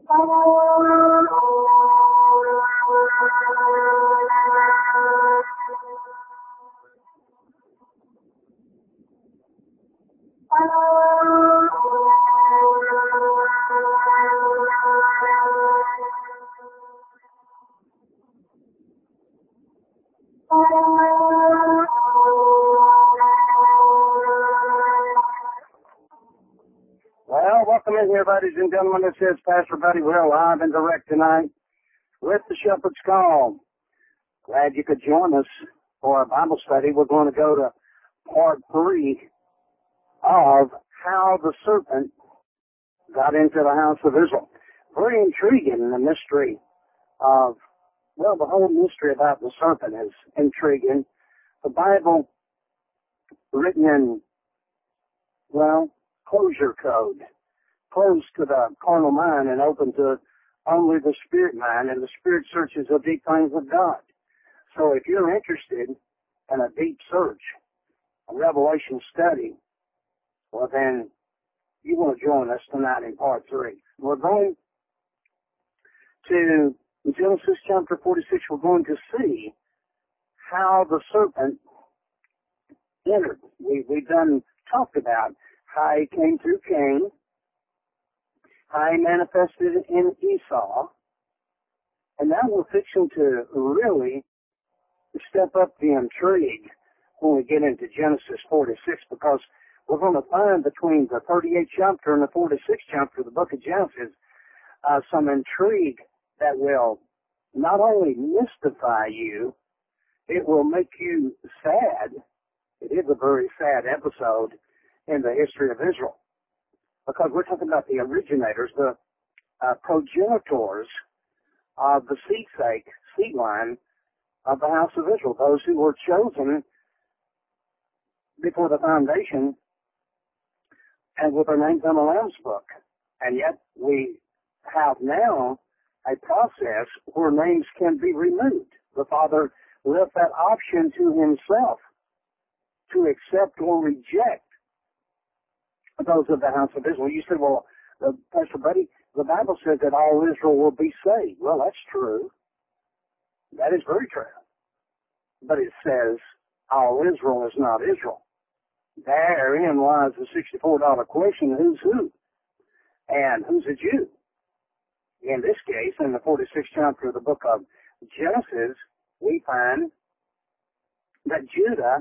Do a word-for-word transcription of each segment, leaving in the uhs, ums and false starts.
Well, welcome in here, ladies and gentlemen. This is Pastor Buddy. We're live and direct tonight with the Shepherd's Call. Glad you could join us for our Bible study. We're going to go to part three of how the serpent got into the house of Israel. Very intriguing, the mystery of, well, the whole mystery about the serpent is intriguing. The Bible, written in, well, closure code, closed to the carnal mind and open to only the spirit mind, and the spirit searches the deep things of God. So if you're interested in a deep search, a revelation study, well then you want to join us tonight in part three. We're going to, in Genesis chapter forty-six, we're going to see how the serpent entered. We, we've done talked about how he came through Cain, how he manifested in Esau, and now we're fixing to really step up the intrigue when we get into Genesis forty-six, because we're going to find between the thirty-eighth chapter and the forty-sixth chapter of the book of Genesis uh, some intrigue that will not only mystify you, it will make you sad. It is a very sad episode in the history of Israel, because we're talking about the originators, the uh, progenitors of the seed sake, seed line of the house of Israel, those who were chosen before the foundation and with their names on the Lamb's book. And yet we have now a process where names can be removed. The Father left that option to himself to accept or reject those of the house of Israel. You said, well, uh, Pastor Buddy, the Bible says that all Israel will be saved. Well, that's true. That is very true. But it says all Israel is not Israel. Therein lies the sixty-four dollar question, who's who? And who's a Jew? In this case, in the forty-sixth chapter of the book of Genesis, we find that Judah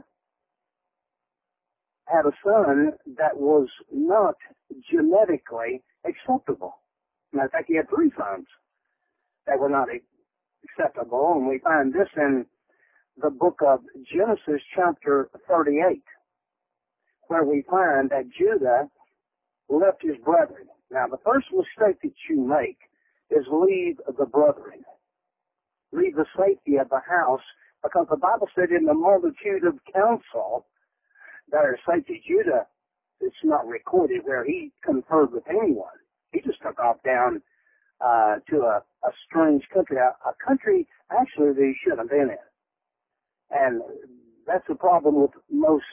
had a son that was not genetically acceptable. Matter of fact, he had three sons that were not acceptable, and we find this in the book of Genesis chapter thirty-eight, where we find that Judah left his brethren. Now, the first mistake that you make is leave the brethren. Leave the safety of the house, because the Bible said in the multitude of counsel, there is safety. Judah, it's not recorded where he conferred with anyone. He just took off down uh, to a, a strange country, a, a country actually that he shouldn't have been in. And that's the problem with most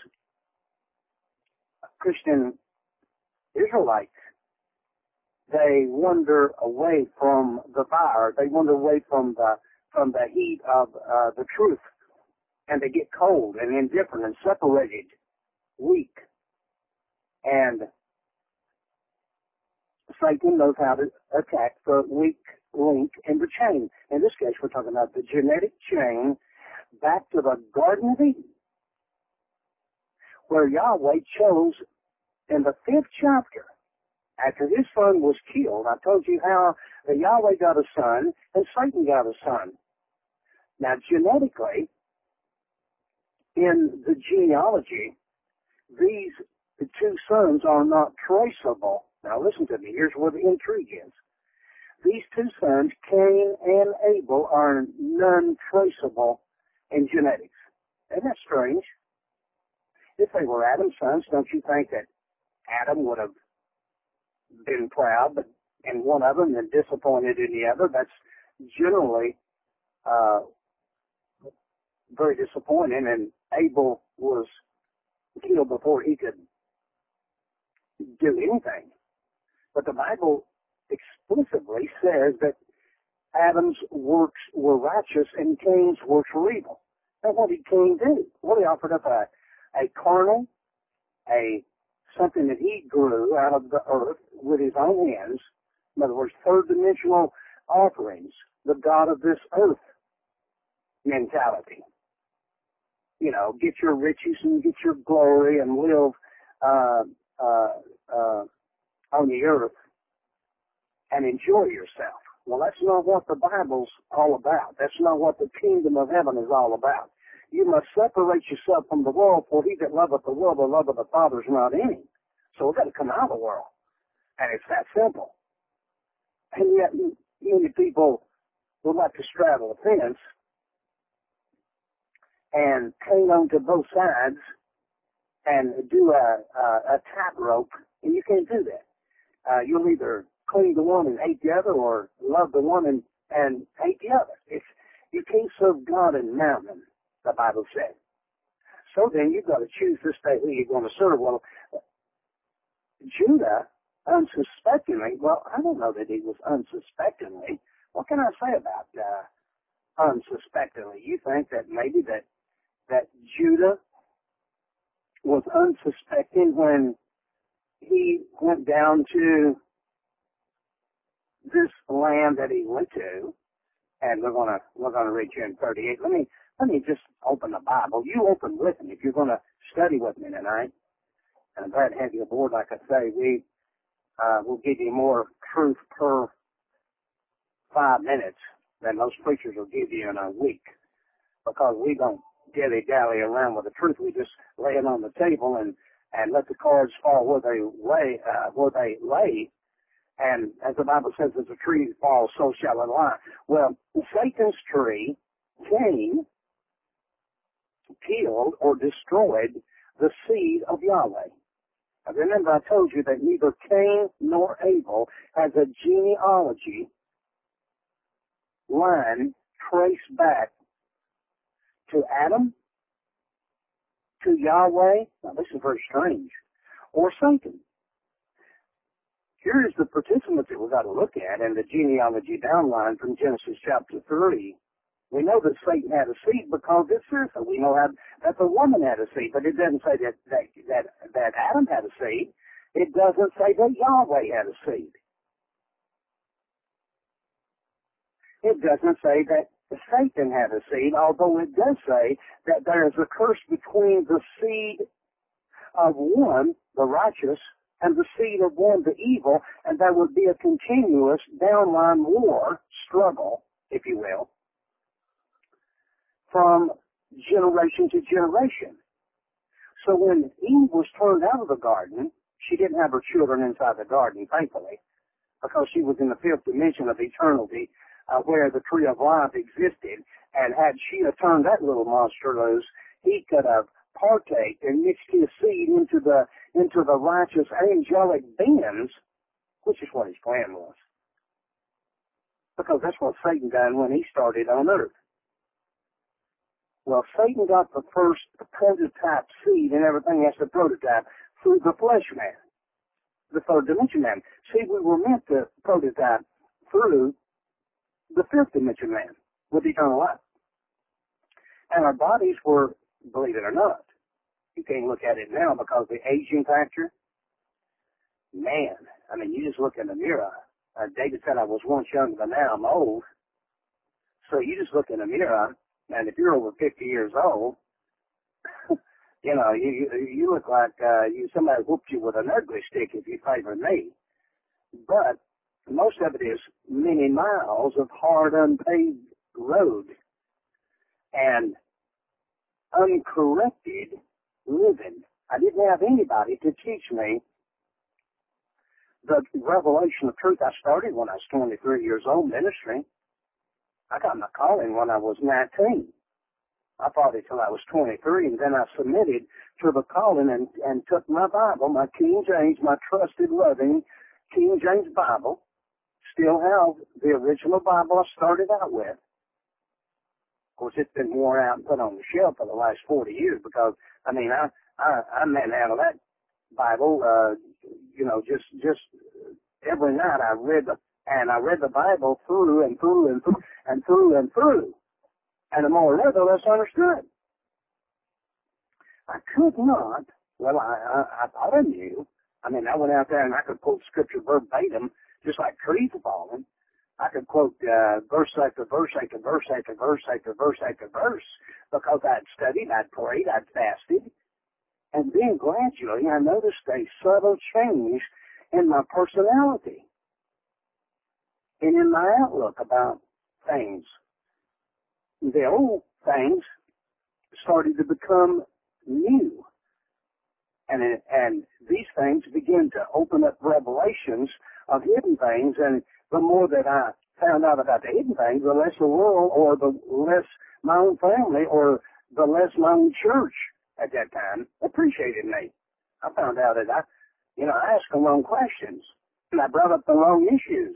Christian Israelites. They wander away from the fire. They wander away from the from the heat of uh, the truth, and they get cold and indifferent and separated, weak. And Satan knows how to attack the weak link in the chain. In this case, we're talking about the genetic chain back to the Garden of Eden, where Yahweh chose in the fifth chapter, after his son was killed. I told you how the Yahweh got a son and Satan got a son. Now, genetically, in the genealogy, these two sons are not traceable. Now, listen to me. Here's where the intrigue is. These two sons, Cain and Abel, are non-traceable in genetics. Isn't that strange? If they were Adam's sons, don't you think that Adam would have been proud but in one of them and disappointed in the other? That's generally uh, very disappointing, and Abel was killed before he could do anything. But the Bible explicitly says that Adam's works were righteous and Cain's works were evil. And what did Cain do? Well, he offered up a, a carnal, a something that he grew out of the earth with his own hands. In other words, third dimensional offerings, the God of this earth mentality. You know, get your riches and get your glory and live uh, uh, uh, on the earth and enjoy yourself. Well, that's not what the Bible's all about. That's not what the kingdom of heaven is all about. You must separate yourself from the world, for he that loveth the world, the love of the Father is not in him. So we've got to come out of the world. And it's that simple. And yet, many people would like to straddle a fence and hang on to both sides and do a, a, a tightrope, and you can't do that. Uh, you'll either cling the one and hate the other, or love the one and, and hate the other. It's, you can't serve God and mammon, the Bible said. So then you've got to choose this day who you're going to serve. Well, Judah, unsuspectingly, well, I don't know that he was unsuspectingly. What can I say about uh, unsuspectingly? You think that maybe that that Judah was unsuspecting when he went down to this land that he went to, and we're gonna we're gonna read here in thirty-eight. Let me let me just open the Bible. You open with me if you're gonna study with me tonight. And I'm glad to have you aboard. Like I say, we uh, will give you more truth per five minutes than most preachers will give you in a week, because we don't dilly-dally around with the truth. We just lay it on the table and, and let the cards fall where they lay, uh, where they lay. And as the Bible says, as a tree falls, so shall it lie. Well, Satan's tree, Cain, killed or destroyed the seed of Yahweh. Now remember, I told you that neither Cain nor Abel has a genealogy line traced back to Adam, to Yahweh. Now this is very strange. Or Satan. Here's the participants that we've got to look at in the genealogy downline from Genesis chapter three. We know that Satan had a seed because it says so. We know that, that the woman had a seed, but it doesn't say that, that, that, that Adam had a seed. It doesn't say that Yahweh had a seed. It doesn't say that Satan had a seed, although it does say that there is a curse between the seed of one, the righteous, and the seed of one, the evil, and there would be a continuous downline war, struggle, if you will, from generation to generation. So when Eve was turned out of the garden, she didn't have her children inside the garden, thankfully, because she was in the fifth dimension of eternity, uh, where the tree of life existed. And had she have turned that little monster loose, he could have partaked and mixed his seed into the into the righteous angelic beings, which is what his plan was. Because that's what Satan done when he started on earth. Well, Satan got the first prototype seed and everything as a prototype through the flesh man, the third dimension man. See, we were meant to prototype through the fifth dimension man with eternal life. And our bodies were, believe it or not, you can't look at it now because the aging factor, man, I mean, you just look in the mirror. Uh, David said I was once young, but now I'm old. So you just look in the mirror, and if you're over fifty years old, you know, you you look like uh, you somebody whooped you with an ugly stick if you favor me. But most of it is many miles of hard, unpaved road and uncorrected living. I didn't have anybody to teach me the revelation of truth. I started when I was twenty-three years old ministry. I got my calling when I was nineteen. I fought it till I was twenty-three, and then I submitted to the calling and, and took my Bible, my King James, my trusted, loving King James Bible. Still have the original Bible I started out with. Of course, it's been worn out and put on the shelf for the last forty years because, I mean, I, I, I manhandled that Bible, uh, you know, just, just every night I read the And I read the Bible through and through and through and through and through. And the more I read, the less I understood. I could not, well, I, I, I thought I knew. I mean, I went out there and I could quote scripture verbatim, just like trees falling. I could quote uh, verse after verse after verse after verse after verse after verse because I'd studied, I'd prayed, I'd fasted. And then gradually I noticed a subtle change in my personality and in my outlook about things. The old things started to become new. And, it, and these things begin to open up revelations of hidden things. And the more that I found out about the hidden things, the less the world or the less my own family or the less my own church at that time appreciated me. I found out that I, you know, I asked the wrong questions and I brought up the wrong issues.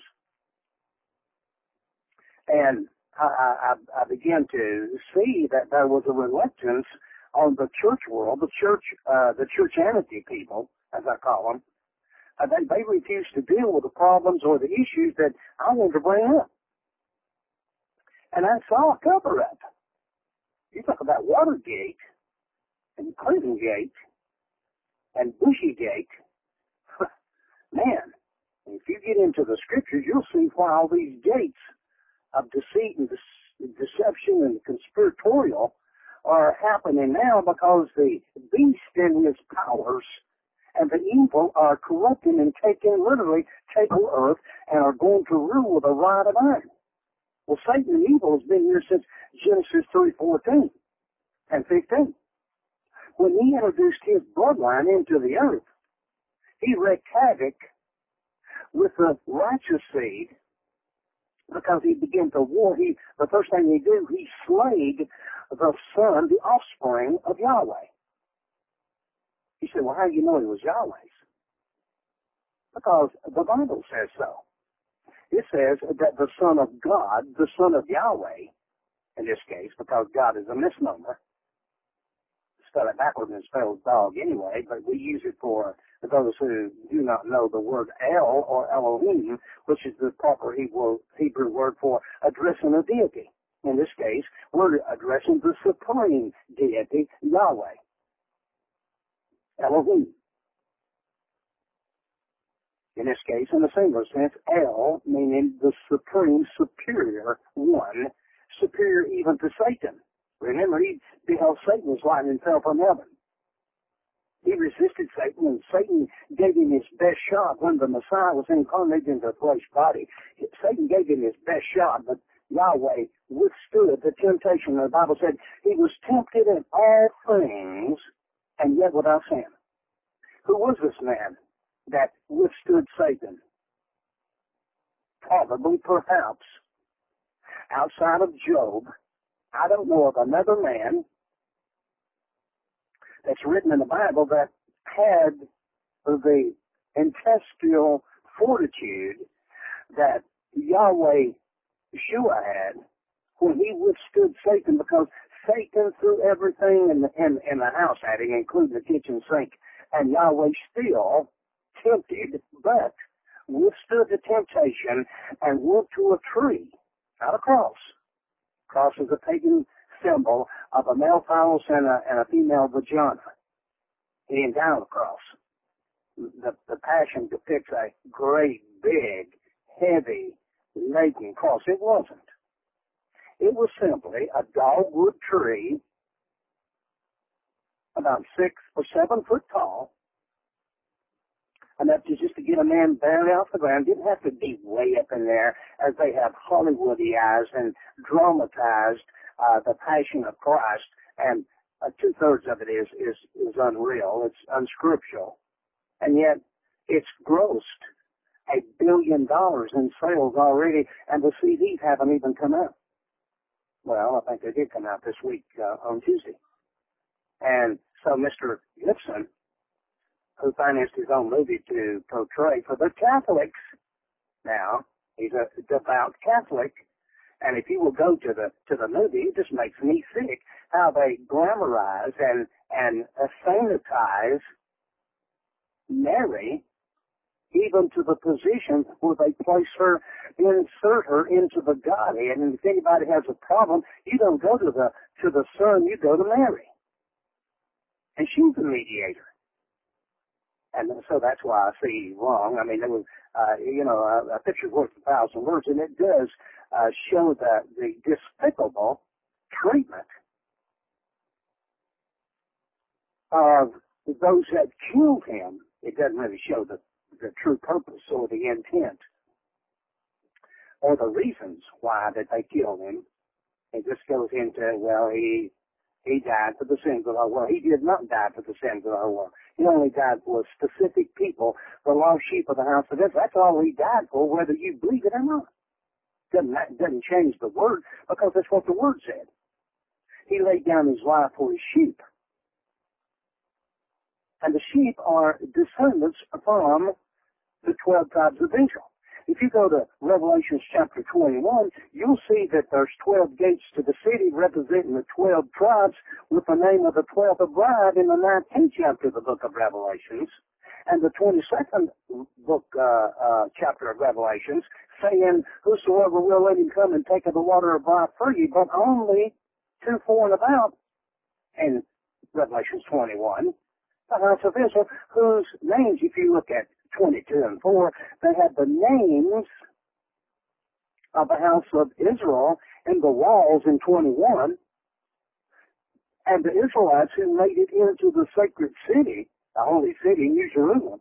And I, I, I began to see that there was a reluctance on the church world, the church, uh, the churchianity people, as I call them. Uh, they, they refused to deal with the problems or the issues that I wanted to bring up. And I saw a cover-up. You talk about Watergate and Clintongate and Bushygate. Man, if you get into the scriptures, you'll see why all these gates of deceit and de- deception and conspiratorial are happening now, because the beast and his powers and the evil are corrupting and taking, literally taking earth and are going to rule with a rod of iron. Well, Satan and evil has been here since Genesis three fourteen and fifteen. When he introduced his bloodline into the earth, he wreaked havoc with the righteous seed, because he began to war. He, the first thing he did, he slayed the son, the offspring of Yahweh. He said, well, how do you know he was Yahweh's? Because the Bible says so. It says that the Son of God, the Son of Yahweh, in this case, because God is a misnomer, spell it backwards and spells dog anyway, but we use it for those who do not know the word El or Elohim, which is the proper Hebrew, Hebrew word for addressing a deity. In this case, we're addressing the supreme deity, Yahweh. Elohim. In this case, in the singular sense, El, meaning the supreme, superior one, superior even to Satan. Remember, he beheld Satan as lightning fell from heaven. He resisted Satan, and Satan gave him his best shot when the Messiah was incarnated into a flesh body. Satan gave him his best shot, but Yahweh withstood the temptation. The Bible said he was tempted in all things, and yet without sin. Who was this man that withstood Satan? Probably, perhaps, outside of Job, I don't know of another man that's written in the Bible that had the intestinal fortitude that Yahweh Yeshua had when he withstood Satan, because Satan threw everything in the, in, in the house at him, including the kitchen sink, and Yahweh still tempted, but withstood the temptation and went to a tree, not a cross. Cross is a pagan symbol of a male phallus and a, and a female vagina. He didn't die on the cross. The, the Passion depicts a great, big, heavy, laden cross. It wasn't. It was simply a dogwood tree about six or seven foot tall, enough to just to get a man barely off the ground. Didn't have to be way up in there as they have Hollywoodized and dramatized uh, the Passion of Christ, and uh, two-thirds of it is, is, is unreal. It's unscriptural. And yet it's grossed a billion dollars in sales already, and the C Ds haven't even come out. Well, I think they did come out this week uh, on Tuesday. And so Mister Gibson, who financed his own movie to portray for the Catholics, now, he's a devout Catholic, and if you will go to the to the movie, it just makes me sick how they glamorize and, and uh, sanitize Mary even to the position where they place her, insert her into the Godhead. And if anybody has a problem, you don't go to the to the Son, you go to Mary. And she's the mediator. And so that's why I see wrong. I mean, it was, uh, you know, a, a picture's worth a thousand words, and it does uh, show the, the despicable treatment of those that killed him. It doesn't really show the, the true purpose or the intent or the reasons why that they killed him. It just goes into, well, he he died for the sins of the whole world. He did not die for the sins of the whole world. He only died for specific people, the lost sheep of the house of Israel. That's all he died for, whether you believe it or not. Doesn't that doesn't change the word, because that's what the word said. He laid down his life for his sheep. And the sheep are descendants from the twelve tribes of Israel. If you go to Revelation chapter twenty-one, you'll see that there's twelve gates to the city representing the twelve tribes with the name of the twelfth bride in the nineteenth chapter of the book of Revelations. And the twenty-second book, uh, uh, chapter of Revelations, saying, whosoever will, let him come and take of the water of life for you, but only to four and about. And Revelation twenty-one, the house of Israel, whose names, if you look at twenty-two and four, they had the names of the house of Israel in the walls in twenty-one, and the Israelites who made it into the sacred city, the holy city, New Jerusalem,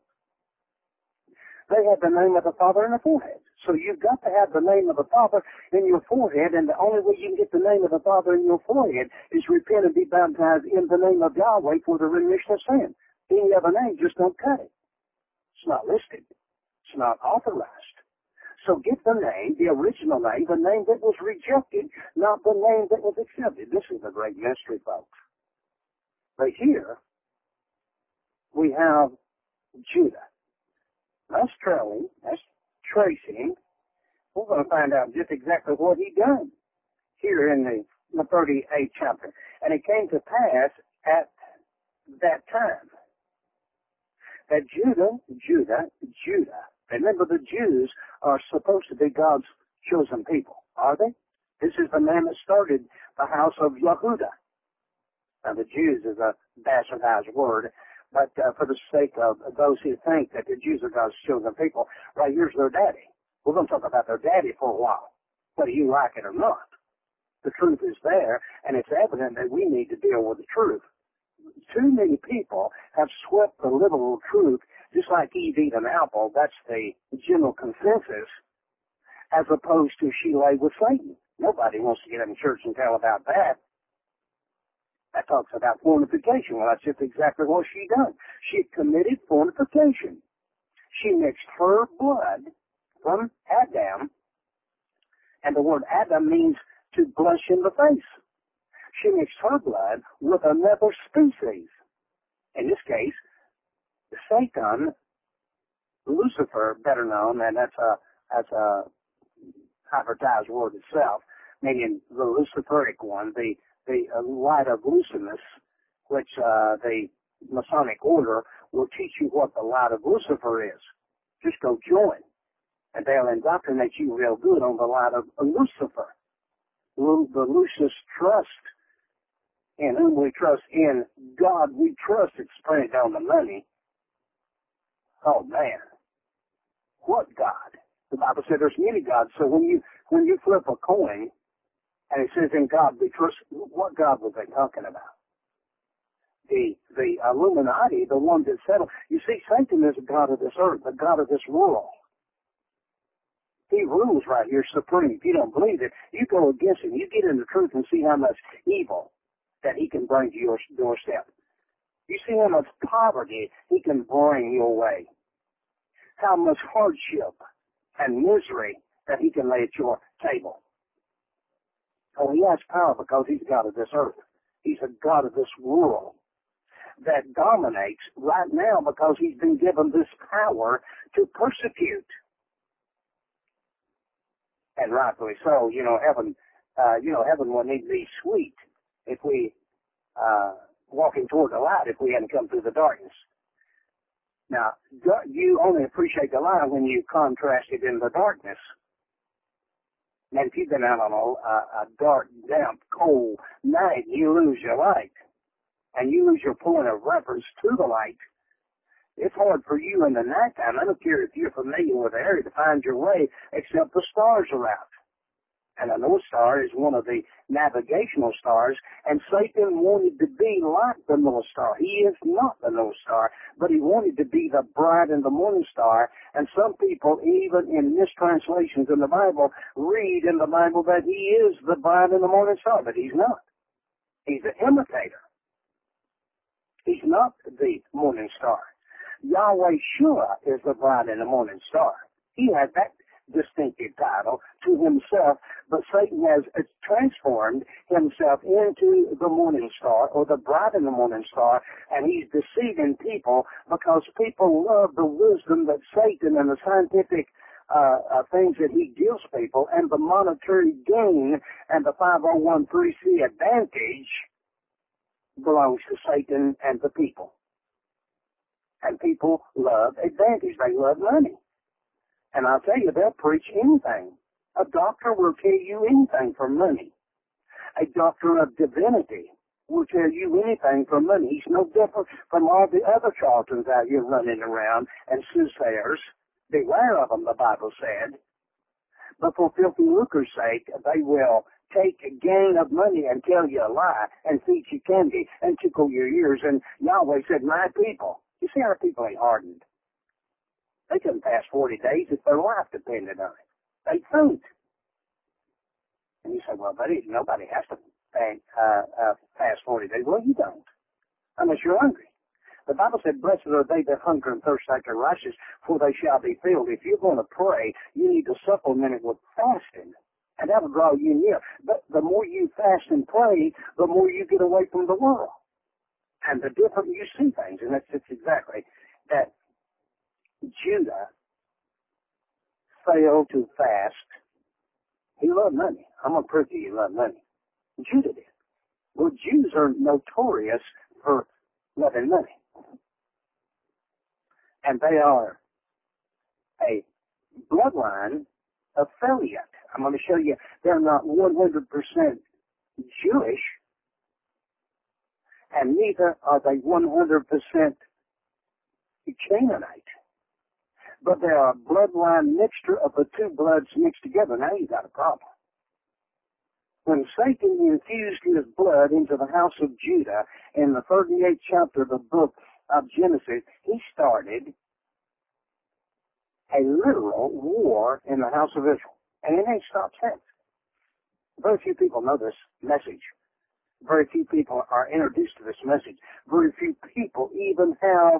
they had the name of the Father in the forehead. So you've got to have the name of the Father in your forehead, and the only way you can get the name of the Father in your forehead is repent and be baptized in the name of Yahweh for the remission of sin. Any other name just don't cut it. It's not listed. It's not authorized. So get the name, the original name, the name that was rejected, not the name that was accepted. This is the great mystery, folks. But here, we have Judah. That's trailing. That's tracing. We're going to find out just exactly what he done here in the, the thirty-eighth chapter. And it came to pass at that time that Judah, Judah, Judah, remember the Jews are supposed to be God's chosen people, are they? This is the man that started the house of Yehudah. Now the Jews is a bastardized word, but uh, for the sake of those who think that the Jews are God's chosen people, right here's their daddy. We're going to talk about their daddy for a while, whether you like it or not. The truth is there, and it's evident that we need to deal with the truth. Too many people have swept the literal truth, just like Eve eat an apple. That's the general consensus, as opposed to she lay with Satan. Nobody wants to get in church and tell about that. That talks about fornication. Well, that's just exactly what she done. She committed fornication. She mixed her blood from Adam, and the word Adam means to blush in the face. She mixed her blood with another species. In this case, Satan, Lucifer, better known, and that's a that's a advertised word itself, meaning the Luciferic one, the the uh, light of Lucinus, which uh, the Masonic order will teach you what the light of Lucifer is. Just go join, and they'll indoctrinate you real good on the light of Lucifer. Lu- the Lucis trust, in whom we trust, in God we trust. It's printed on the money. Oh man, what God? The Bible said there's many gods. So when you when you flip a coin and it says in God we trust, what God was they talking about? The the Illuminati, the one that settled. You see, Satan is the God of this earth, the God of this world. He rules right here supreme. If you don't believe it, you go against him. You get in the truth and see how much evil that he can bring to your doorstep. You see how much poverty he can bring your way. How much hardship and misery that he can lay at your table. Oh, he has power because he's God of this earth. He's a God of this world that dominates right now because he's been given this power to persecute. And rightfully so. You know, heaven, uh, you know, heaven would need to be sweet if we, uh, walking toward the light if we hadn't come through the darkness. Now, you only appreciate the light when you contrast it in the darkness. And if you've been out on a, a dark, damp, cold night, you lose your light. And you lose your point of reference to the light. It's hard for you in the nighttime. I don't care if you're familiar with the area to find your way, except the stars are out. And the North Star is one of the navigational stars, and Satan wanted to be like the North Star. He is not the North Star, but he wanted to be the bright and the morning star. And some people, even in mistranslations in the Bible, read in the Bible that he is the bright and the morning star, but he's not. He's an imitator. He's not the morning star. Yahweh Shua is the bright and the morning star. He had that distinctive title to himself, but Satan has transformed himself into the morning star, or the bright and the morning star, and he's deceiving people because people love the wisdom that Satan and the scientific uh, uh, things that he gives people, and the monetary gain and the five oh one three C advantage belongs to Satan and the people. And people love advantage. They love money. And I'll tell you, they'll preach anything. A doctor will tell you anything for money. A doctor of divinity will tell you anything for money. He's no different from all the other charlatans out here running around and soothsayers. Beware of them, the Bible said. But for filthy lucre's sake, they will take a gain of money and tell you a lie and feed you candy and tickle your ears. And Yahweh said, my people. You see, our people ain't hardened. They couldn't fast forty days if their life depended on it. They couldn't. And you say, well, buddy, nobody has to uh, uh, fast forty days. Well, you don't, unless you're hungry. The Bible said, blessed are they that hunger and thirst after righteousness, for they shall be filled. If you're going to pray, you need to supplement it with fasting, and that will draw you near. But the more you fast and pray, the more you get away from the world. And the different you see things, and that's just exactly that. Judah failed to fast. He loved money. I'm going to prove to you he loved money. Judah did. Well, Jews are notorious for loving money. And they are a bloodline of Philiot. I'm going to show you they're not one hundred percent Jewish, and neither are they one hundred percent Canaanite. But they are a bloodline mixture of the two bloods mixed together. Now you got a problem. When Satan infused his blood into the house of Judah in the thirty-eighth chapter of the book of Genesis, he started a literal war in the house of Israel. And it ain't stopped since. Very few people know this message. Very few people are introduced to this message. Very few people even have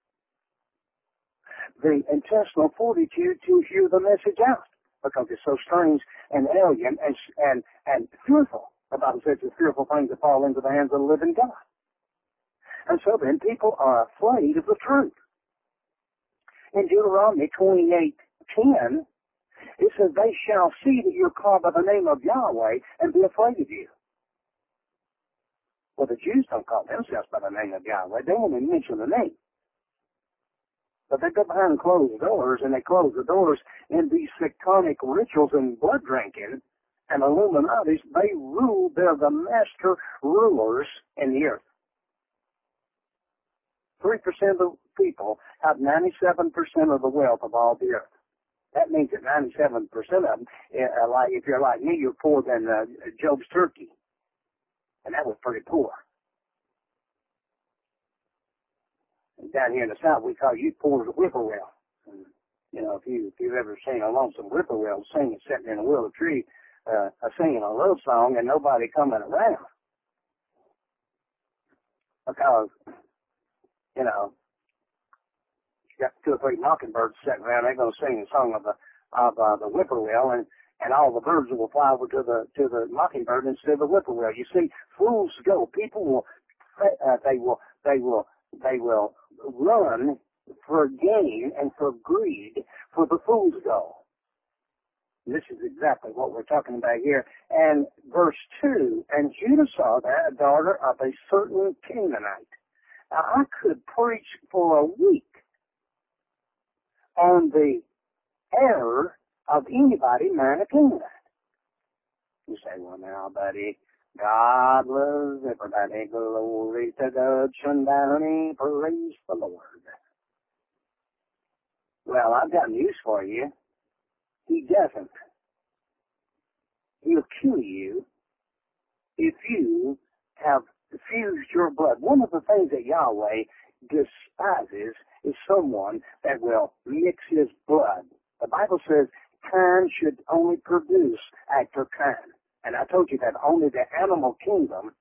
the intestinal fortitude to hear the message out, because it's so strange and alien and and and fearful. The Bible says it's fearful things that fall into the hands of the living God. And so then people are afraid of the truth. In Deuteronomy twenty-eight ten, it says, they shall see that you're called by the name of Yahweh and be afraid of you. Well, the Jews don't call themselves by the name of Yahweh. They only mention the name. But they go behind closed doors, and they close the doors in these sectonic rituals and blood drinking and Illuminatis. They rule. They're the master rulers in the earth. Three percent of the people have ninety-seven percent of the wealth of all the earth. That means that ninety-seven percent of them, uh, like if you're like me, you're poorer than uh, Job's turkey, and that was pretty poor. Down here in the South, we call you poor as a whippoorwill. And, you know, if you if you've ever seen a lonesome whippoorwill singing, sitting in a willow tree, uh, singing a love song, and nobody coming around, because you know, you got two or three mockingbirds sitting around, they're going to sing the song of the of uh, the whippoorwill, and and all the birds will fly over to the to the mockingbird instead of the whippoorwill. You see, fools go. People will, uh, they will, they will, they will run for gain and for greed, for the fool's go. This is exactly what we're talking about here. And verse two, and Judah saw that a daughter of a certain Canaanite. Now, I could preach for a week on the error of anybody marrying a Canaanite. You say, well, now, buddy, God loves everybody. Glory to God, Shundowny, praise the Lord. Well, I've got news for you. He doesn't. He'll kill you if you have fused your blood. One of the things that Yahweh despises is someone that will mix his blood. The Bible says kind should only produce after kind. And I told you that only the animal kingdom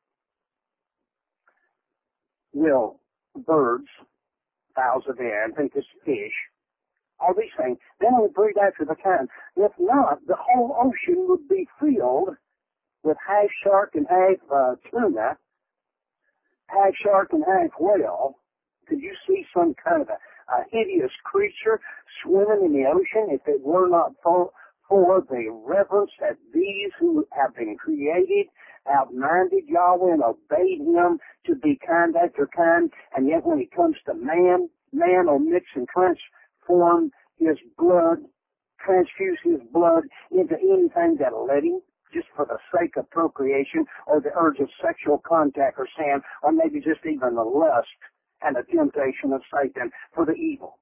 will, birds, fowls of the air, I think it's fish, all these things, they only breed after the kind. If not, the whole ocean would be filled with half shark and half uh, tuna, half shark and half whale. Could you see some kind of a, a hideous creature swimming in the ocean if it were not for, for the reverence that these who have been created outminded Yahweh and obeyed him to be kind after kind, and yet when it comes to man, man will mix and transform his blood, transfuse his blood into anything that'll let him, just for the sake of procreation or the urge of sexual contact or sin, or maybe just even the lust and the temptation of Satan for the evil.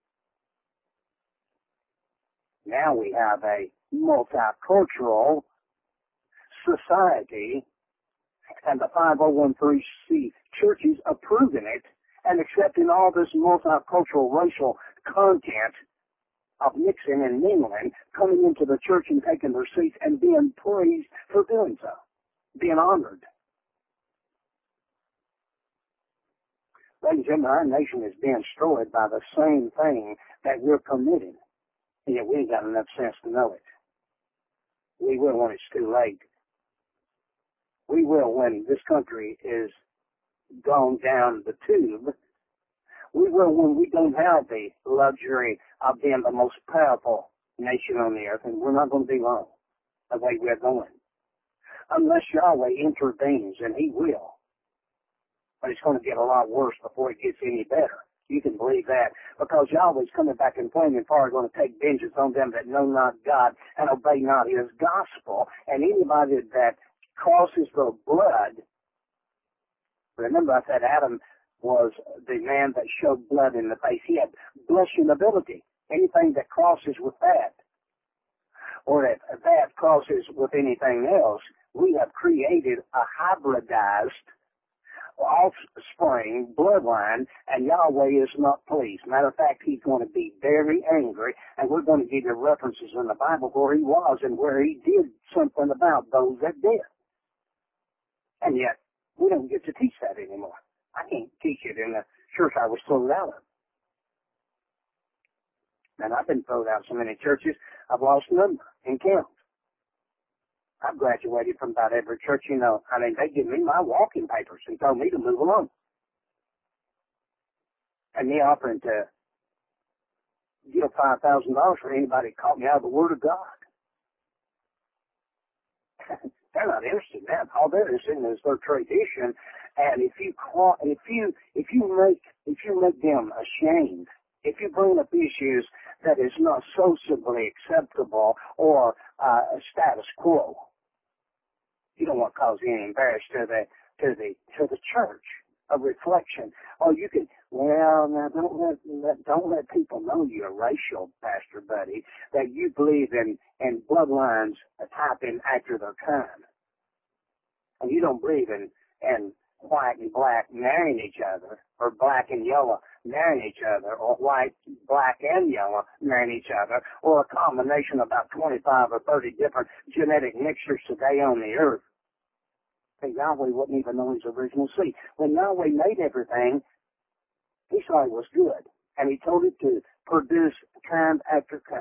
Now we have a multicultural society, and the five oh one c churches approving it and accepting all this multicultural racial content of mixing and mingling, coming into the church and taking their seats and being praised for doing so, being honored. Ladies and gentlemen, our nation is being destroyed by the same thing that we're committing, and yet we ain't got enough sense to know it. We will when it's too late. We will when this country is gone down the tube. We will when we don't have the luxury of being the most powerful nation on the earth, and we're not going to be long the way we're going. Unless Yahweh intervenes, and he will. But it's going to get a lot worse before it gets any better. You can believe that. Because Yahweh's coming back in flaming fire, going to take vengeance on them that know not God and obey not his gospel. And anybody that crosses the blood, remember I said Adam was the man that showed blood in the face. He had blushing ability. Anything that crosses with that, or if that crosses with anything else, we have created a hybridized offspring bloodline, and Yahweh is not pleased. Matter of fact, he's going to be very angry, and we're going to give you references in the Bible where he was and where he did something about those that did. And yet, we don't get to teach that anymore. I can't teach it in the church I was thrown out of. And I've been thrown out so many churches, I've lost number and count. I've graduated from about every church, you know. I mean, they give me my walking papers and told me to move along. And me offering to give five thousand dollars for anybody that caught me out of the Word of God. They're not interested in that. All they're interested in is their tradition. And if you if you if you make if you make them ashamed, if you bring up issues that is not socially acceptable or uh, status quo, you don't want to cause any embarrassment to the to the to the church. A reflection. Or you can, well, now don't let, let don't let people know you're racial, Pastor Buddy, that you believe in in bloodlines typing after their kind, and you don't believe in in white and black marrying each other, or black and yellow marrying each other, or white, black, and yellow marrying each other, or a combination of about twenty-five or thirty different genetic mixtures today on the earth. And Yahweh wouldn't even know his original seed. When Yahweh made everything, he saw it was good, and he told it to produce kind after kind.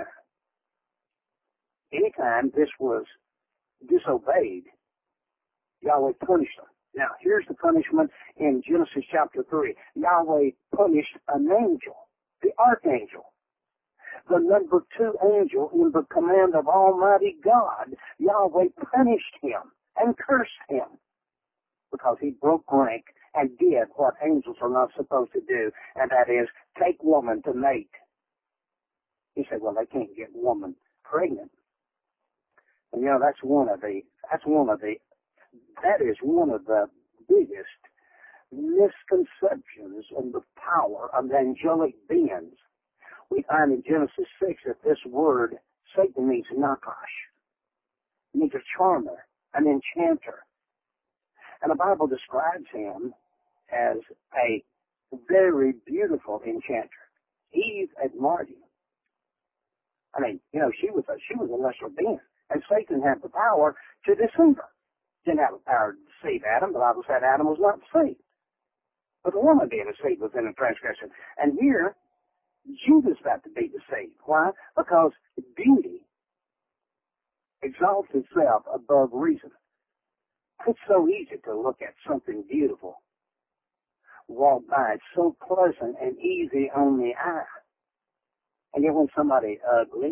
Anytime this was disobeyed, Yahweh punished them. Now, here's the punishment in Genesis chapter three. Yahweh punished an angel, the archangel, the number two angel in the command of Almighty God. Yahweh punished him and cursed him because he broke rank and did what angels are not supposed to do, and that is take woman to mate. You say, well, they can't get woman pregnant. And you know, that's one of the, that's one of the, that is one of the biggest misconceptions of the power of the angelic beings. We find in Genesis six that this word, Satan, means nakash. It means a charmer, an enchanter. And the Bible describes him as a very beautiful enchanter. Eve admired him. I mean, you know, she was a, she was a lesser being. And Satan had the power to deceive her. Didn't have the power to deceive Adam. The Bible said Adam was not deceived. But the woman being deceived was in a transgression. And here, Jude is about to be deceived. Why? Because beauty exalts itself above reason. It's so easy to look at something beautiful, walk by. It's so pleasant and easy on the eye. And yet when somebody ugly,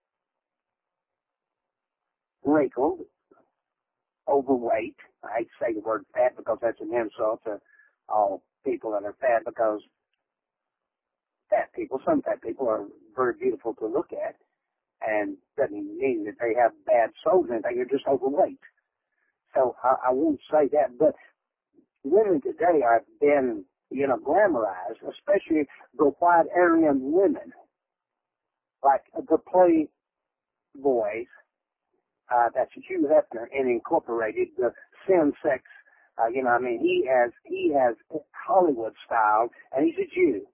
wrinkled, overweight, I hate to say the word fat because that's an insult to all people that are fat, because fat people, some fat people are very beautiful to look at, and doesn't mean that they have bad souls or anything. They're just overweight. So I, I won't say that, but women today have been, you know, glamorized, especially the white Aryan women, like the Playboys. Uh, that's Hugh Hefner and Incorporated, the Sin Sex. Uh, you know, I mean, he has he has Hollywood style, and he's a Jew.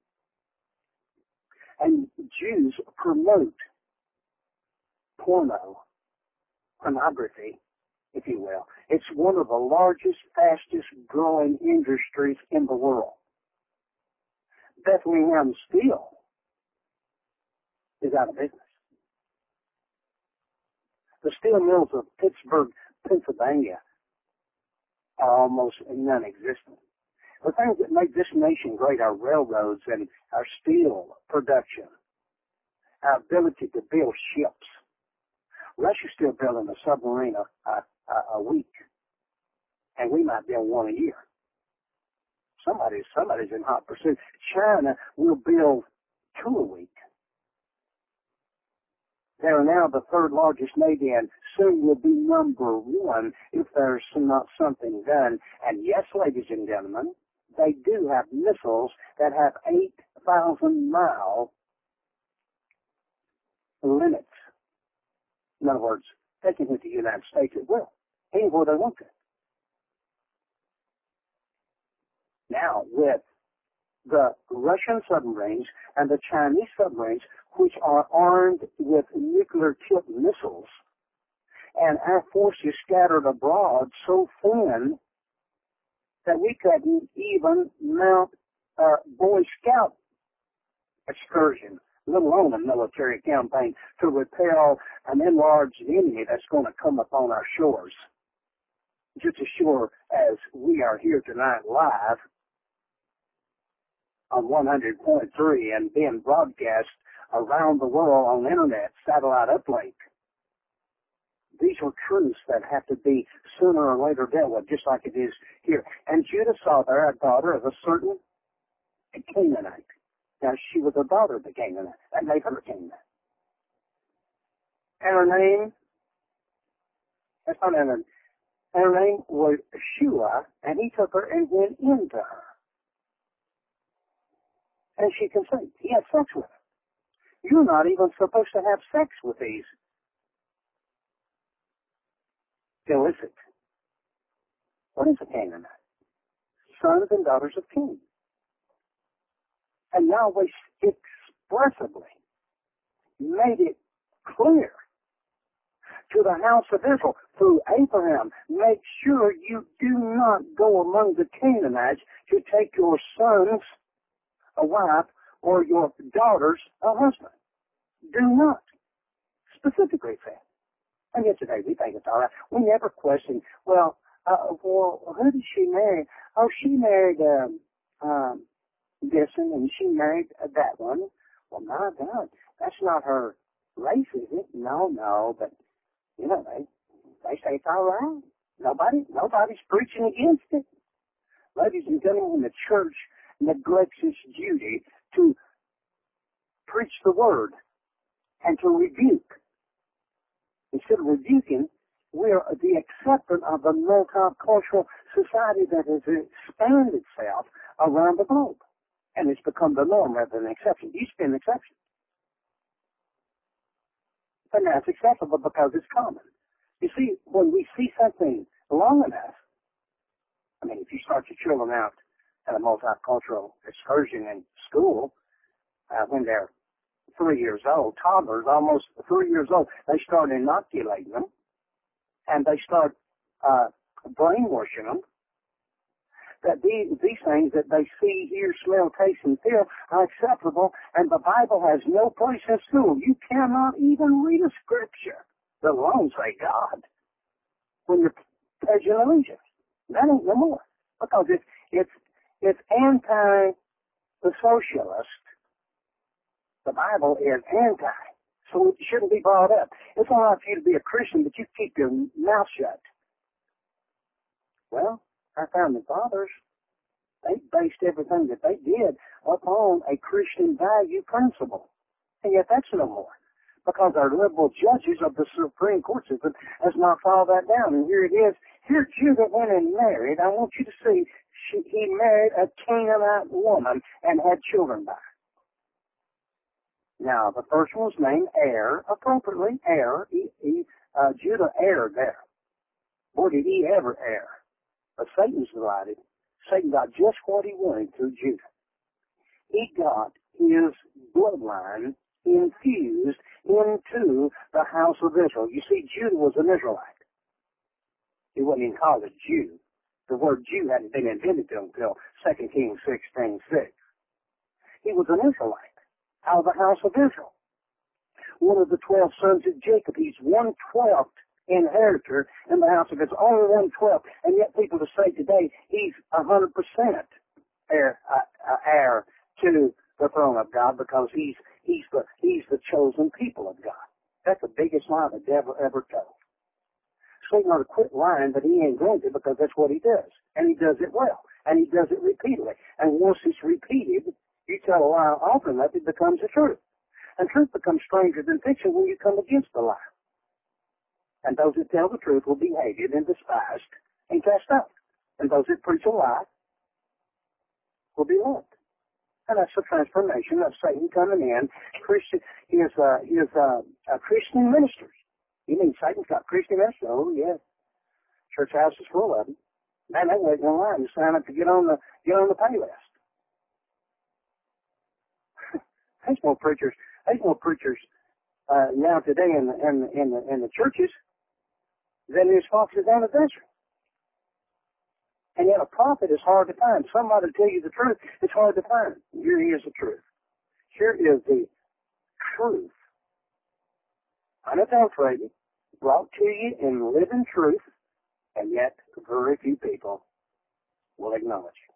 And Jews promote porno, pornography, if you will. It's one of the largest, fastest growing industries in the world. Bethlehem Steel is out of business. The steel mills of Pittsburgh, Pennsylvania are almost non-existent. The things that make this nation great are railroads and our steel production, our ability to build ships. Russia's still building a submarine a, a, a week, and we might build one a year. Somebody's, somebody's in hot pursuit. China will build two a week. They are now the third largest navy and soon will be number one if there's not something done. And yes, ladies and gentlemen, they do have missiles that have eight thousand mile limits. In other words, they can hit the United States at will, anywhere they want to. Now, with the Russian submarines and the Chinese submarines, which are armed with nuclear-tipped missiles, and our forces scattered abroad so thin that we couldn't even mount a Boy Scout excursion, let alone a military campaign, to repel an enlarged enemy that's going to come upon our shores. Just as sure as we are here tonight live on one hundred point three and being broadcast around the world on internet, satellite uplink. These are truths that have to be sooner or later dealt with, just like it is here. And Judah saw there a daughter of a certain Canaanite. Now, she was a daughter of the Canaanite. That made her a Canaanite. And her name, that's not her name, and her name was Shua, and he took her and went into her. And she conceived. He had sex with her. You're not even supposed to have sex with these illicit. What is a Canaanite? Sons and daughters of kings. And Yahweh expressively made it clear to the house of Israel through Abraham, make sure you do not go among the Canaanites to take your sons a wife or your daughters a husband. Do not. Specifically said. And yet today we think it's all right. We never question, well, uh, well, who did she marry? Oh, she married um, um, this one, and she married uh, that one. Well, my God, that's not her race, is it? No, no, but, you know, they, they say it's all right. Nobody, nobody's preaching against it. Ladies and gentlemen, the church neglects its duty to preach the word and to rebuke. Instead of rebuking, we're the acceptance of the multicultural society that has expanded itself around the globe. And it's become the norm rather than an exception. It used to be an exception. But now it's acceptable because it's common. You see, when we see something long enough, I mean, if you start your children out at a multicultural excursion in school, uh, when they're three years old, toddlers, almost three years old, they start inoculating them, and they start uh, brainwashing them, that these, these things that they see, hear, smell, taste, and feel are acceptable, and the Bible has no place in school. You cannot even read a scripture, let alone say God, when you're pledging allegiance. That ain't no more, because it's, it's, it's anti the socialist. The Bible is anti, so it shouldn't be brought up. It's all right for you to be a Christian, but you keep your mouth shut. Well, our founding fathers, they based everything that they did upon a Christian value principle. And yet that's no more, because our liberal judges of the Supreme Court system has not followed that down. And here it is. Here Judah went and married. I want you to see, she, he married a Canaanite woman and had children by her. Now, the first one was named Er, appropriately, Er. He, he, uh, Judah erred there. Boy, did he ever err. But Satan's divided. Satan got just what he wanted through Judah. He got his bloodline infused into the house of Israel. You see, Judah was an Israelite. He wasn't even called a Jew. The word Jew hadn't been invented until Second Kings sixteen six. He was an Israelite out of the house of Israel. One of the twelve sons of Jacob. He's one twelfth inheritor in the house of Israel. Only one twelfth. And yet people to say today he's a hundred percent heir, uh, heir to the throne of God, because he's he's the he's the chosen people of God. That's the biggest lie the devil ever told. Satan ought to quit lying, but he ain't going to, because that's what he does. And he does it well. And he does it repeatedly. And once it's repeated, you tell a lie often enough, it becomes the truth. And truth becomes stranger than fiction when you come against the lie. And those that tell the truth will be hated and despised and cast out. And those that preach a lie will be loved. And that's the transformation of Satan coming in. Christian, his, uh, his, uh, uh, Christian ministers. You mean Satan's got Christian ministers? Oh, yeah. Church house is full of them. Man, they wait in line to sign up to get on the, get on the pay list. There's more preachers, there's more preachers, uh, now today in the, in the, in the, in the churches than there's foxes down the desert. And yet a prophet is hard to find. Somebody to tell you the truth, it's hard to find. Here is the truth. Here is the truth, unadulterated, brought to you in living truth, and yet very few people will acknowledge it.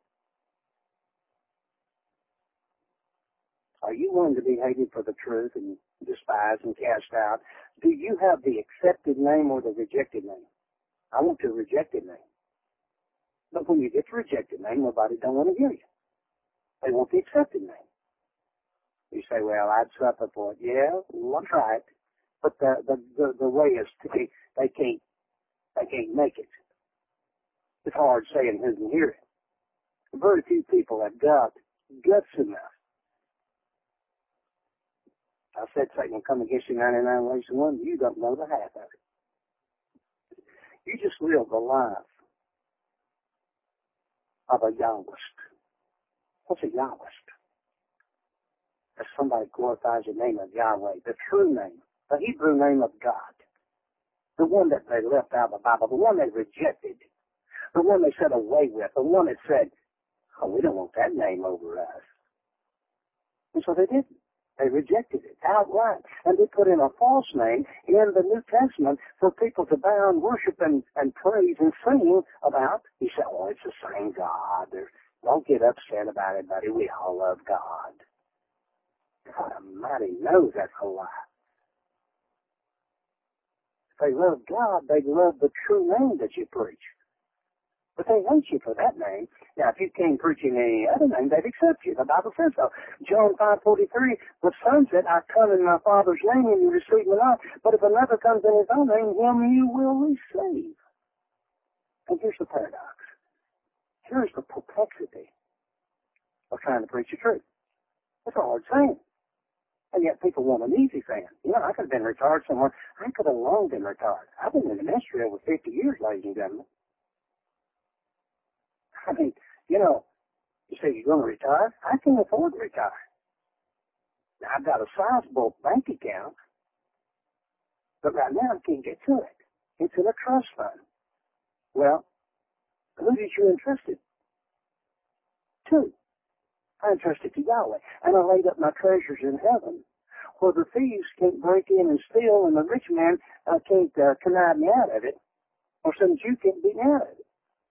Are you willing to be hated for the truth and despised and cast out? Do you have the accepted name or the rejected name? I want the rejected name. But when you get the rejected name, nobody don't want to hear you. They want the accepted name. You say, well, I'd suffer for it. Yeah, well, I'll try it. But the, the, the, the way is they, they can't, they can't make it. It's hard saying who can hear it. Very few people have got guts enough. I said Satan will come against you ninety-nine ways to one. You don't know the half of it. You just live the life of a Yahwist. What's a Yahwist? That's somebody glorifies the name of Yahweh, the true name, the Hebrew name of God, the one that they left out of the Bible, the one they rejected, the one they said away with, the one that said, oh, we don't want that name over us. And so they didn't. They rejected it outright. And they put in a false name in the New Testament for people to bow and worship and, and praise and sing about. He said, oh, it's the same God. There's, don't get upset about it, buddy. We all love God. God Almighty knows that's a lie. If they love God, they love the true name that you preach. But they hate you for that name. Now, if you came preaching any other name, they'd accept you. The Bible says so. John five forty-three, the Son said, I come in my Father's name and you receive me not. But if another comes in his own name, him you will receive. And here's the paradox. Here's the perplexity of trying to preach the truth. It's a hard thing. And yet people want an easy thing. You know, I could have been retired somewhere. I could have long been retired. I've been in the ministry over fifty years, ladies and gentlemen. I mean, you know, you say you're going to retire? I can afford to retire. Now, I've got a sizable bank account, but right now I can't get to it. It's in a trust fund. Well, who did you entrust it to? I entrusted to Yahweh, and I laid up my treasures in heaven, where the thieves can't break in and steal, and the rich man uh, can't uh, connive me out of it, or some Jew can't beat me out of it.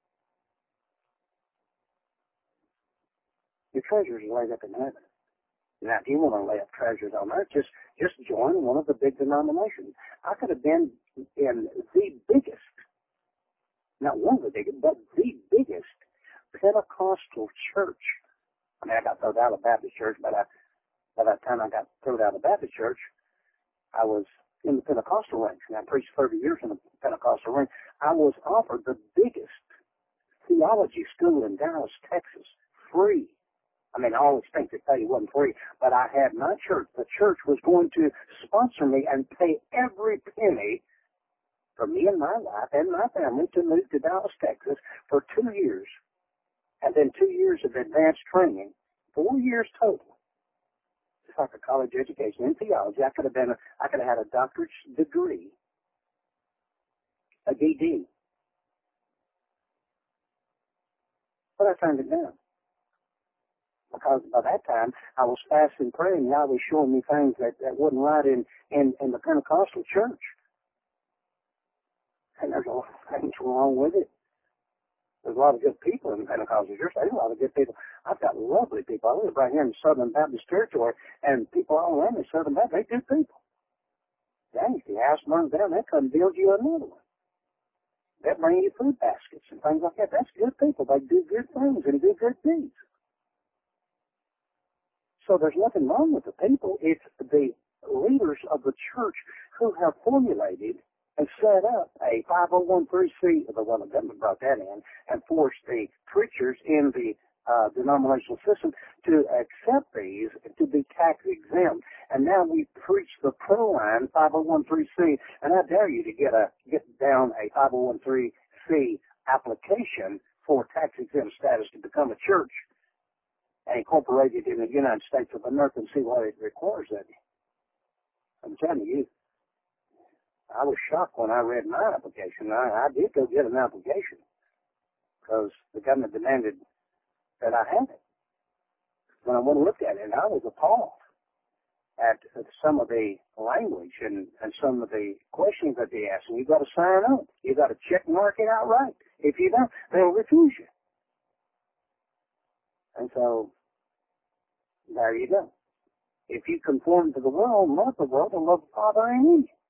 Your treasures are laid up in heaven. Now, if you want to lay up treasures on earth, just, just join one of the big denominations. I could have been in the biggest, not one of the biggest, but the biggest Pentecostal church. I mean, I got thrown out of the Baptist church, but I, by that time I got thrown out of the Baptist church, I was in the Pentecostal ranks, and I preached thirty years in the Pentecostal ranks. I was offered the biggest theology school in Dallas, Texas, free. I mean, all expenses paid wasn't free, but I had my church. The church was going to sponsor me and pay every penny for me and my wife and my family to move to Dallas, Texas for two years. And then two years of advanced training, four years total. It's like a college education in theology. I could have been, a, I could have had a doctorate degree, a D D. But I turned it down. Because by that time, I was fasting and praying, and Yahweh was showing me things that, that wasn't right in, in, in the Pentecostal church. And there's a lot of things wrong with it. There's a lot of good people in the Pentecostal church. There's a lot of good people. I've got lovely people. I live right here in the Southern Baptist Territory, and people all around me, Southern Baptist, they're good people. Dang, if your house burns down, they come build you another one. They'll bring you food baskets and things like that. That's good people. They do good things and do good deeds. So there's nothing wrong with the people. It's the leaders of the church who have formulated and set up a five oh one c, the one the government brought that in, and forced the preachers in the uh, denominational system to accept these to be tax exempt. And now we preach the pro-line five oh one c, and I dare you to get a get down a five oh one c application for tax exempt status to become a church and incorporated in the United States of America and see what it requires of you. I'm telling you, I was shocked when I read my application. I, I did go get an application because the government demanded that I have it. When I went and looked at it, and I was appalled at some of the language and, and some of the questions that they asked. And you've got to sign up. You've got to check mark it outright. If you don't, they'll refuse you. And so, there you go. If you conform to the world, love the world, and love the Father ain't in you.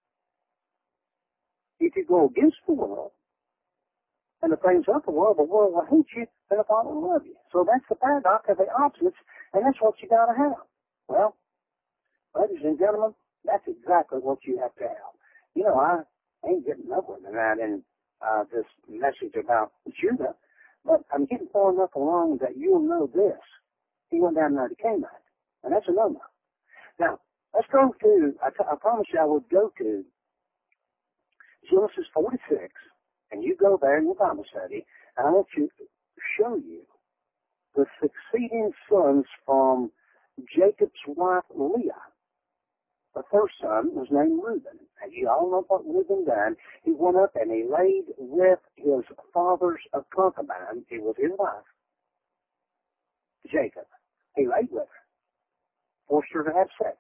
If you go against the world, and the things of the world, the world will hate you, and the Father will love you. So that's the paradox of the opposites, and that's what you got to have. Well, ladies and gentlemen, that's exactly what you have to have. You know, I ain't getting nowhere than that in uh, this message about Judah, but I'm getting far enough along that you'll know this. He went down there to Canaanite, and that's a no-no. Now, let's go to, I, t- I promised you I would go to Genesis forty-six, and you go there in your Bible study, and I want you to show you the succeeding sons from Jacob's wife Leah. The first son was named Reuben, and you all know what Reuben done. He went up and he laid with his father's concubine. It was his wife, Jacob. He laid with her, forced her to have sex.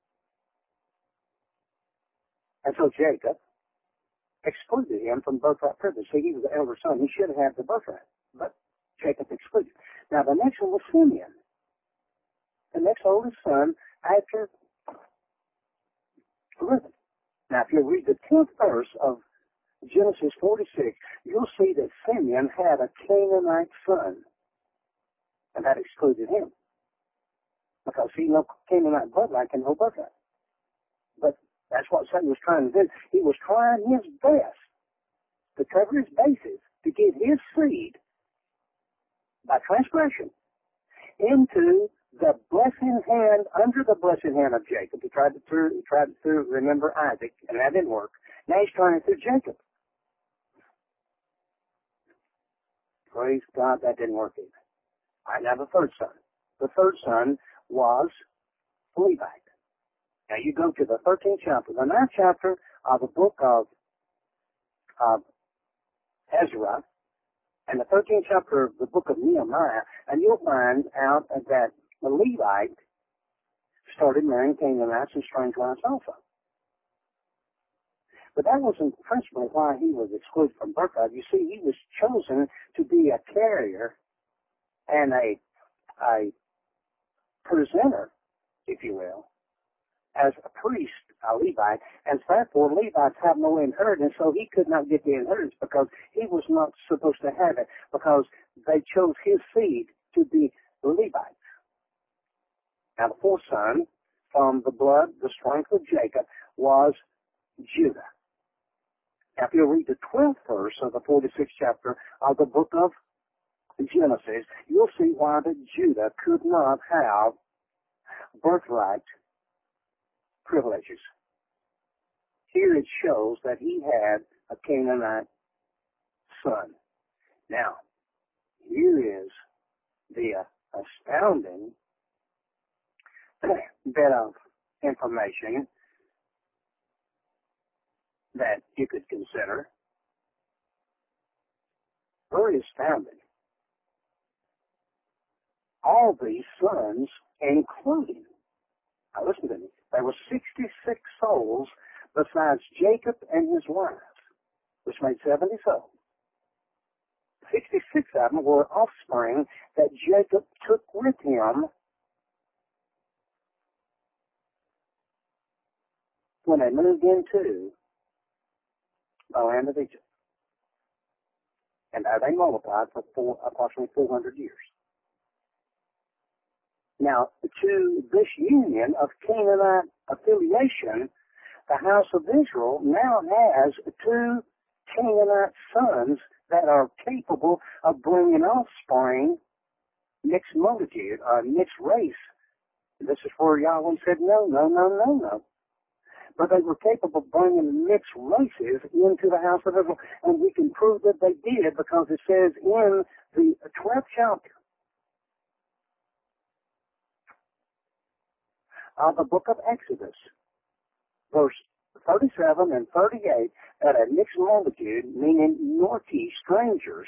And so Jacob excluded him from birthright privilege. See, he was the elder son. He should have had the birthright, but Jacob excluded. Now, the next one was Simeon, the next oldest son after Reuben. Now, if you read the tenth verse of Genesis forty-six, you'll see that Simeon had a Canaanite son, and that excluded him, because he no Canaanite bloodline can no birthright. But that's what Satan was trying to do. He was trying his best to cover his bases, to get his seed, by transgression, into the blessing hand, under the blessing hand of Jacob. He tried to through, he tried to remember Isaac, and that didn't work. Now he's trying it through Jacob. Praise God, that didn't work either. I have a third son. The third son was Levite. Now you go to the thirteenth chapter, the ninth chapter of the book of, of Ezra, and the thirteenth chapter of the book of Nehemiah, and you'll find out that the Levite started marrying Canaanites and strange wives also. But that wasn't principally why he was excluded from birthright. You see, he was chosen to be a carrier and a, a presenter, if you will, as a priest, a Levite, and therefore Levites have no inheritance, so he could not get the inheritance because he was not supposed to have it, because they chose his seed to be Levites. Now the fourth son from the blood, the strength of Jacob, was Judah. Now if you'll read the twelfth verse of the forty-sixth chapter of the book of Genesis, you'll see why that Judah could not have birthright privileges. Here it shows that he had a Canaanite son. Now, here is the uh, astounding bit of information that you could consider. Very astounding. All these sons, including, now listen to me, there were sixty-six souls besides Jacob and his wives, which made seventy souls. sixty-six of them were offspring that Jacob took with him when they moved into the land of Egypt. And there they multiplied for four, approximately four hundred years. Now, to this union of Canaanite affiliation, the house of Israel now has two Canaanite sons that are capable of bringing offspring, mixed multitude, or mixed race. This is where Yahweh said, no, no, no, no, no. But they were capable of bringing mixed races into the house of Israel. And we can prove that they did because it says in the twelfth chapter of the book of Exodus, verse thirty-seven and thirty-eight, that a mixed multitude, meaning Norti, strangers,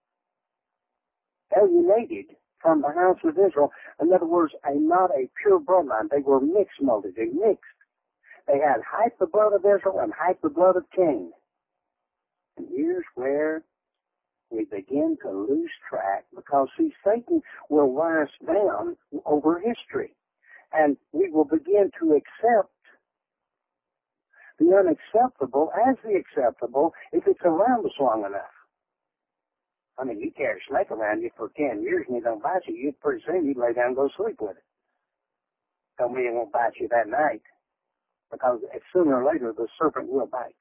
alienated from the house of Israel. In other words, a, not a pure bloodline. They were mixed multitude, mixed. They had half the blood of Israel and half the blood of Cain. And here's where we begin to lose track, because, see, Satan will wear us down over history. And we will begin to accept the unacceptable as the acceptable if it's around us long enough. I mean, you carry a snake around you for ten years and it don't bite you, you pretty soon you lay down and go sleep with it. Don't mean it won't bite you that night, because sooner or later the serpent will bite.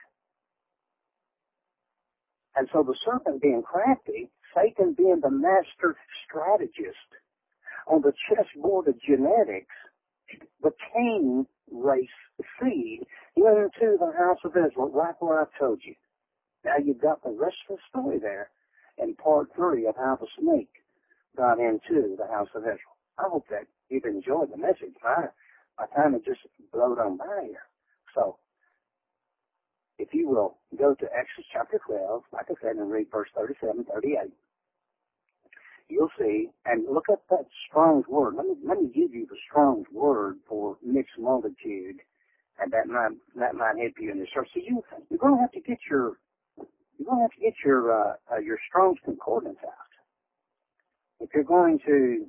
And so the serpent being crafty, Satan being the master strategist on the chessboard of genetics, the Cain race seed into the house of Israel, right where I told you. Now you've got the rest of the story there in part three of how the snake got into the house of Israel. I hope that you've enjoyed the message. My, my time has just blown on by here. So, if you will go to Exodus chapter twelve, like I said, and read verse thirty-seven, thirty-eight, you'll see, and look up that Strong's word. Let me, let me give you the Strong's word for mixed multitude, and that might, that might help you in this search. So you, you're going to have to get your, you're going to have to get your, uh, uh, your Strong's concordance out. If you're going to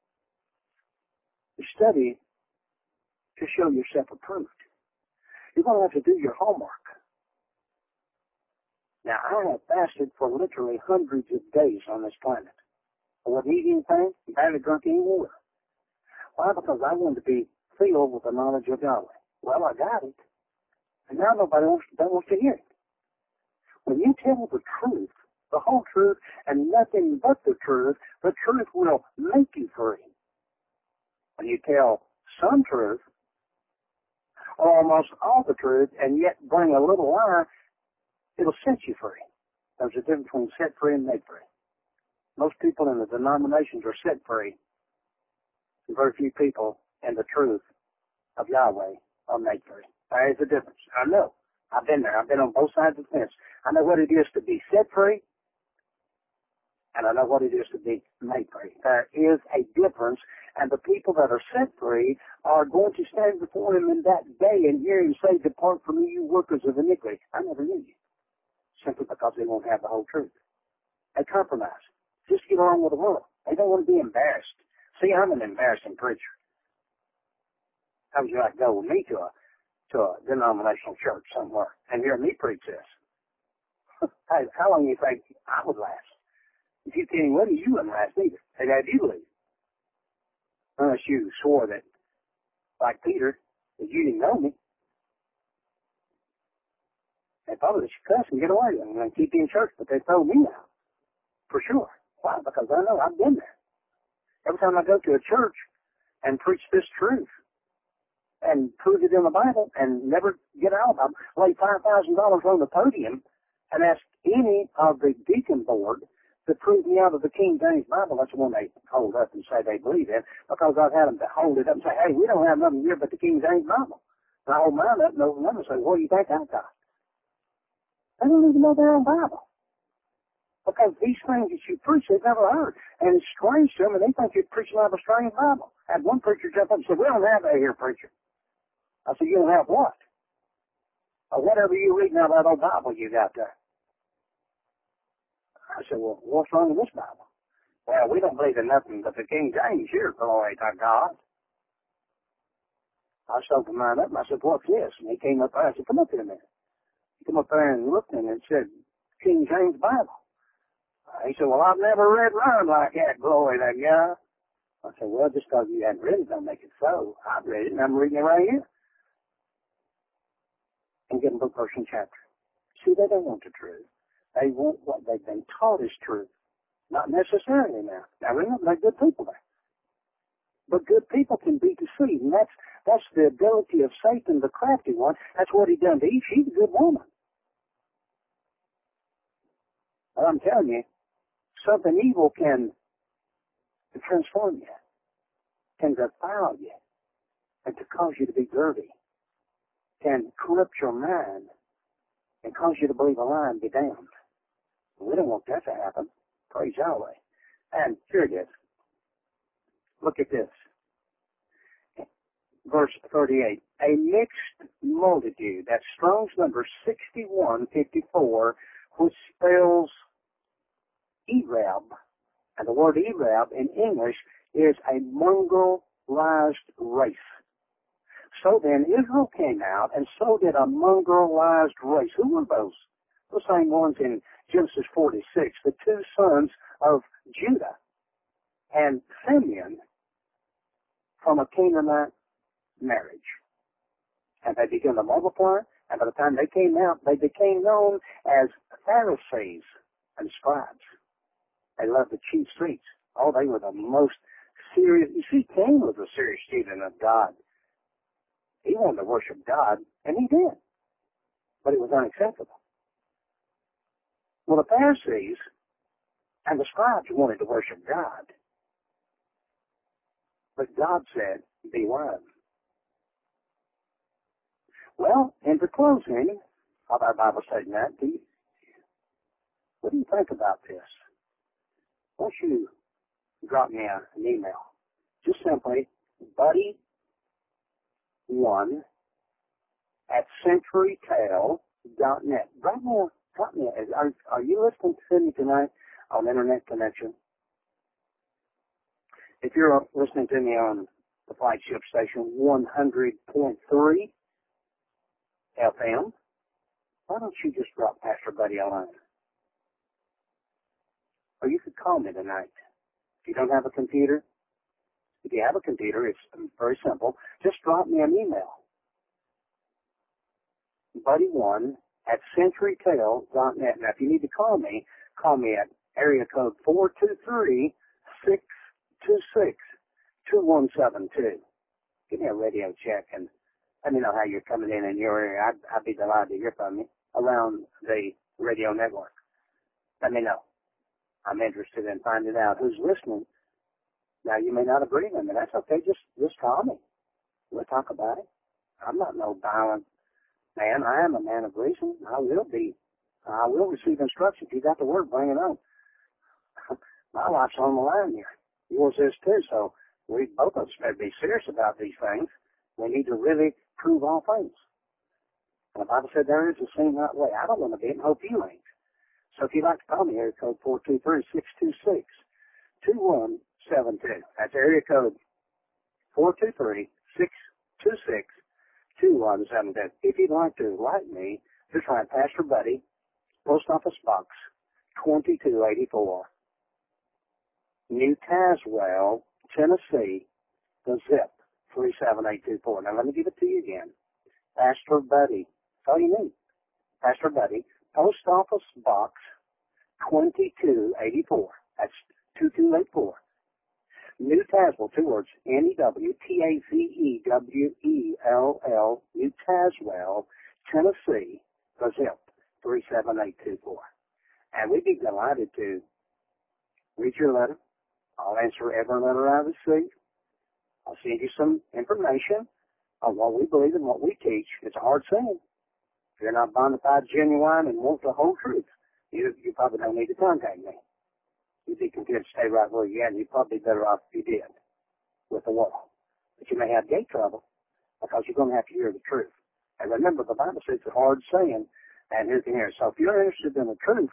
study to show yourself approved, you're going to have to do your homework. Now, I have fasted for literally hundreds of days on this planet. I wasn't eating anything. I haven't drunk any water. Why? Because I wanted to be filled with the knowledge of Yahweh. Well, I got it. And now nobody wants, don't want to hear it. When you tell the truth, the whole truth, and nothing but the truth, the truth will make you free. When you tell some truth, or almost all the truth, and yet bring a little lie, it'll set you free. There's a difference between set free and made free. Most people in the denominations are set free. Very few people in the truth of Yahweh are made free. There is a difference. I know. I've been there. I've been on both sides of the fence. I know what it is to be set free, and I know what it is to be made free. There is a difference, and the people that are set free are going to stand before him in that day and hear him say, "Depart from me, you workers of iniquity. I never knew you." Simply because they won't have the whole truth. They compromise. Just get along with the world. They don't want to be embarrassed. See, I'm an embarrassing preacher. How would you like to go with me to a to a denominational church somewhere and hear me preach this? Hey, how long do you think I would last? If you came with me, you wouldn't last either. They'd have you leave. Unless you swore that, like Peter, that you didn't know me. They probably should cuss and get away with it and keep you in church, but they throw me out. For sure. Why? Because I know I've been there. Every time I go to a church and preach this truth and prove it in the Bible and never get out, I lay five thousand dollars on the podium and ask any of the deacon board to prove me out of the King James Bible. That's the one they hold up and say they believe in, because I've had them to hold it up and say, "Hey, we don't have nothing here but the King James Bible." And I hold mine up and open them and say, "What do you think I got?" They don't even know their own Bible. Because these things that you preach, they've never heard. And it's strange to them, and they think you're preaching out of a strange Bible. I had one preacher jump up and say, "We don't have that here, preacher." I said, "You don't have what?" Or whatever you're reading out of that old Bible you got there. I said, "Well, what's wrong with this Bible?" "Well, we don't believe in nothing but the King James here, glory to God." I opened mine up and I said, "What's this?" And he came up there. I said, "Come up here a minute." He came up there and looked and it said, "King James Bible." He said, "Well, I've never read mine like that, glory to God." I said, "Well, just because you hadn't read it don't make it so. I've read it and I'm reading it right here." And give them book, verse, and chapter. See, they don't want the truth. They want what they've been taught is truth. Not necessarily now. Now remember, they're good people there. But good people can be deceived, and that's that's the ability of Satan, the crafty one. That's what he done to Eve. She's a good woman. But I'm telling you, something evil can transform you, can defile you, and to cause you to be dirty, can corrupt your mind, and cause you to believe a lie and be damned. We don't want that to happen. Praise Yahweh. And here it is. Look at this. Verse thirty-eight. A mixed multitude. That's Strong's number sixty-one fifty-four, which spells Arab. And the word Arab in English is a mongrelized race. So then Israel came out, and so did a mongrelized race. Who were those? The same ones in Genesis forty-six, the two sons of Judah and Simeon from a Canaanite marriage. And they began to multiply, and by the time they came out, they became known as Pharisees and scribes. They loved the chief streets. Oh, they were the most serious. You see, Cain was a serious student of God. He wanted to worship God, and he did. But it was unacceptable. Well, the Pharisees and the scribes wanted to worship God. But God said, "Be wise." Well, in the closing of our Bible study, Matt, do you, what do you think about this? Why don't you drop me a, an email? Just simply, buddy one at centurytale dot net. Drop me a, drop me a, are, are you listening to me tonight on Internet Connection? If you're listening to me on the flagship station one hundred point three F M, Why don't you just drop Pastor Buddy a line? Or you could call me tonight. If you don't have a computer, if you have a computer, it's very simple. Just drop me an email. buddy one at centurytel dot net. Now, if you need to call me, call me at area code four two three, six two six, two one seven two. Give me a radio check and let me know how you're coming in in your area. I'd, I'd be delighted to hear from you around the radio network. Let me know. I'm interested in finding out who's listening. Now, you may not agree with me. That's okay. Just, just call me. We'll talk about it. I'm not no violent man. I am a man of reason. I will be. I will receive instruction. If you got the word, bring it on. My life's on the line here. Yours is too. So we both of us better be serious about these things. We need to really prove all things. And the Bible said there is a same right way. I don't want to be, and hope you ain't. So if you'd like to call me, area code four two three, six two six, two one seven two. That's area code four two three, six two six, two one seven two. If you'd like to write me, just write Pastor Buddy, Post Office Box twenty-two eighty-four, New Tazewell, Tennessee, the zip three seven eight two four. Now let me give it to you again. Pastor Buddy. That's all you need. Pastor Buddy, Post Office Box twenty-two eighty-four. That's two two eight four. New Tazewell, two words, N E W T A Z E W E L L, New Tazewell, Tennessee, the zip three seven eight two four. And we'd be delighted to read your letter. I'll answer every letter I receive. I'll send you some information on what we believe and what we teach. It's a hard saying. If you're not bona fide, genuine, and want the whole truth, you, you probably don't need to contact me. You'd be content to stay right where you're at, and you'd probably be better off if you did with the world. But you may have gate trouble because you're going to have to hear the truth. And remember, the Bible says it's a hard saying, and who can hear it? So if you're interested in the truth,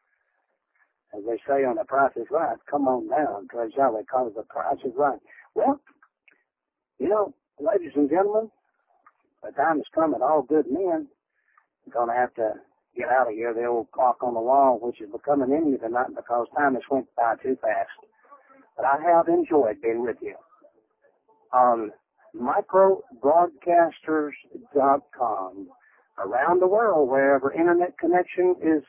as they say on The Price is Right, come on down. Praise God, they call it The Price is Right. Well, you know, ladies and gentlemen, the time has come that all good men are going to have to get out of here. The old clock on the wall, which is becoming enemy tonight because time has went by too fast. But I have enjoyed being with you on micro broadcasters dot com, around the world, wherever internet connection is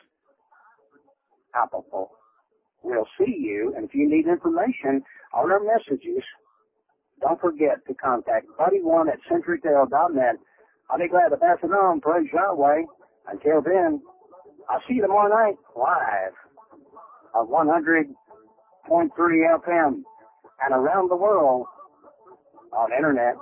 applicable. We'll see you, and if you need information on our messages, don't forget to contact buddy one at centurytel dot net. I'll be glad to pass it on. Praise Yahweh. Until then, I'll see you tomorrow night live of one hundred point three F M and around the world on internet.